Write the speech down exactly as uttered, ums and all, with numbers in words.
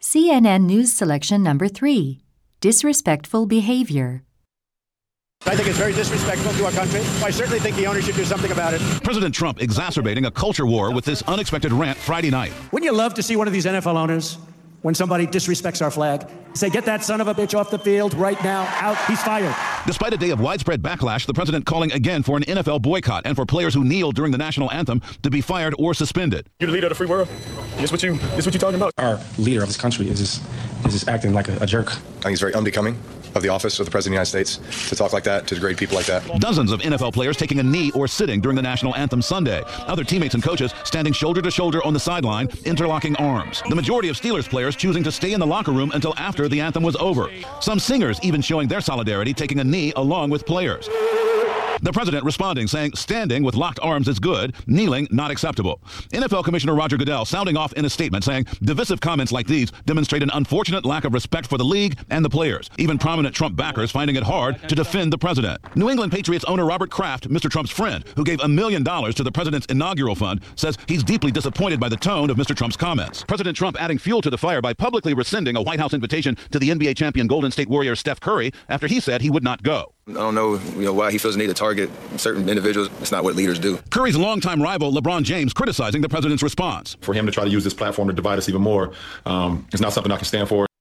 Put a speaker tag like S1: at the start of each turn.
S1: C N N News Selection Number three, Disrespectful Behavior.
S2: I think it's very disrespectful to our country. I certainly think the owner should do something about it.
S3: President Trump exacerbating a culture war with this unexpected rant Friday night.
S2: Wouldn't you love to see one of these N F L owners, when somebody disrespects our flag, say, get that son of a bitch off the field right now, out, he's fired.
S3: Despite a day of widespread backlash, the president calling again for an N F L boycott and for players who kneel during the national anthem to be fired or suspended.
S4: You're the leader of the free world. This what you, this what you talking about?
S5: Our leader of this country is just, is just acting like a, a jerk.
S6: I think it's very unbecoming of the office of the President of the United States to talk like that, to degrade people like that.
S3: Dozens of N F L players taking a knee or sitting during the national anthem Sunday. Other teammates and coaches standing shoulder to shoulder on the sideline, interlocking arms. The majority of Steelers players choosing to stay in the locker room until after the anthem was over. Some singers even showing their solidarity, taking a knee along with players. The president responding, saying standing with locked arms is good, kneeling not acceptable. N F L Commissioner Roger Goodell sounding off in a statement saying divisive comments like these demonstrate an unfortunate lack of respect for the league and the players. Even prominent Trump backers finding it hard to defend the president. New England Patriots owner Robert Kraft, Mister Trump's friend, who gave a million dollars to the president's inaugural fund, says he's deeply disappointed by the tone of Mister Trump's comments. President Trump adding fuel to the fire by publicly rescinding a White House invitation to the N B A champion Golden State Warrior Steph Curry after he said he would not go.
S7: I don't know, you know why he feels the need to target certain individuals. It's not what leaders do.
S3: Curry's longtime rival LeBron James criticizing the president's response.
S4: For him to try to use this platform to divide us even more um, is not something I can stand for.